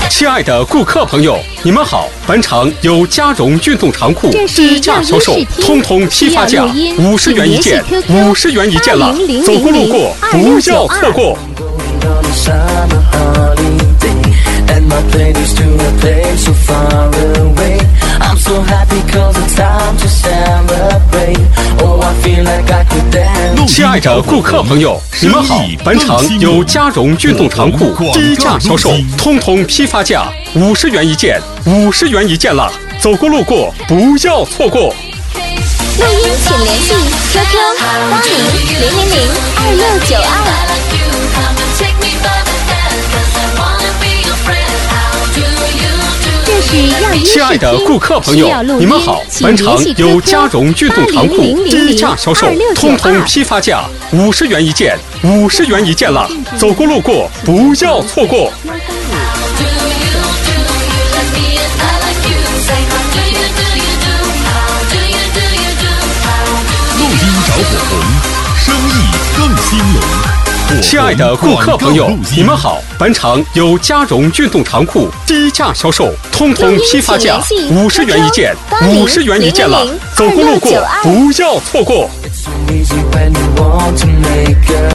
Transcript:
亲爱的顾客朋友，你们好！本场有加绒运动长裤低价销售，通通批发价，50元一件，50元一件了，走过路过不要错过。亲爱的顾客朋友，你们好！本场有加绒运动长裤低价销售，通通批发价，50元一件，50元一件了，走过路过不要错过。 录音请联系 QQ8000002692。 亲爱的顾客朋友，你们好！本场有加绒运动长裤低价销售，通通批发价50元一件，50元一件了，走过路过不要错过。 录音找火红，生意更兴隆。 亲爱的顾客朋友，你们好！本场有加绒运动长裤低价销售，通通批发价50元一件，50元一件了，走过路过不要错过。